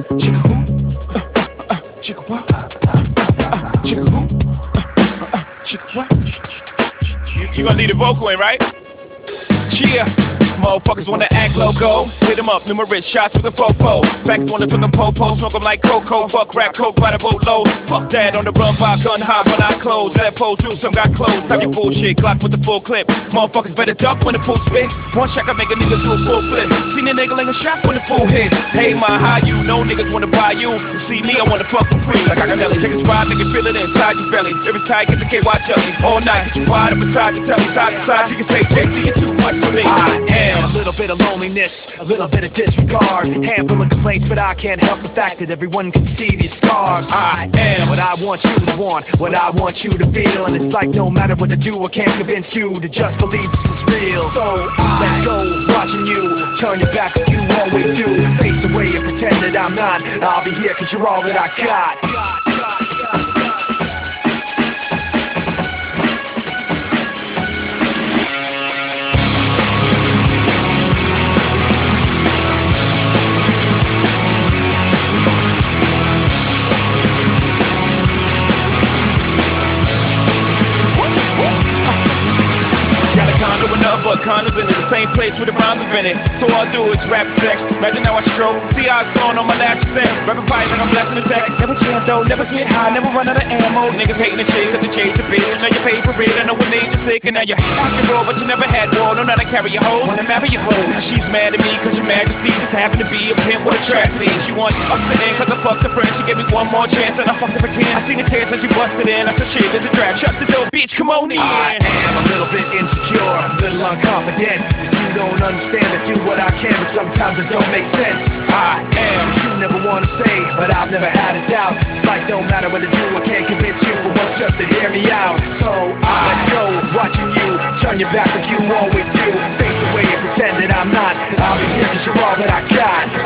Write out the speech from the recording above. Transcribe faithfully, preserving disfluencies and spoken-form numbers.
Chicka who? Uh, uh, uh, chicka what? Uh, uh, uh, chicka who? Uh, uh, uh, chicka what? You, you gonna leave the vocal in, right? Cheer. Motherfuckers wanna act loco. Hit them up, numerous shots with a fofo. Facts wanna put the popo, smoke them like cocoa. Fuck rap, coke by the boatload. Fuck that on the run by gun high when I close. That pole do some got closed. Stop your bullshit, Glock with the full clip. Motherfuckers better duck when the full spit. One shot can make a nigga do a full flip. Seen a nigga like a shot when the full hit. Hey my, how you? No niggas wanna buy you. You see me, I wanna fuck for free. Like I got Nelly, take a spot, nigga, feel it inside your belly. If it's tight, get the K Y jelly. All night, get you wide up inside your telly. Side to side, you can say J C, you're too much for me. I am a little bit of loneliness, a little bit of disregard, handful of complaints, but I can't help the fact that everyone can see these scars. I am what I want you to want, what I want you to feel, and it's like no matter what I do, I can't convince you to just believe this is real. So let go, watching you turn your back like you always do, face away and pretend that I'm not. I'll be here cause you're all that I got. But condoms in it, the same place where the rhymes invented. So all I do is rap sex. Imagine how I stroke. See how it's on on my latches set. Rapping fight like I'm blasting the tech. Never jam though, never get high, never run out of ammo. Niggas hating the chase at the chase a bitch. Now you pay for it. I know when age is sick and now you're acting raw, but you never had war. Know how to carry your hoe. Wanna marry your hoe. Now she's mad at me cause your majesty just happened to be a pimp. What a tragedy. She wants us to end cause I fucked her friend. She gave me one more chance and I fucked her again. I seen the tears as she busted in. I said shit, there's a drag. Shut the door, bitch, come on in. I am a little bit insecure, a little unconfident. Cause you don't understand, I do what I can, but sometimes it don't make sense. I am, you never wanna say, but I've never had a doubt. It's like no matter what I do, I can't convince you for once just to hear me out. So I let go, watching you turn your back like you always do. Face away and pretend that I'm not. I'll be here cause you're all that I got.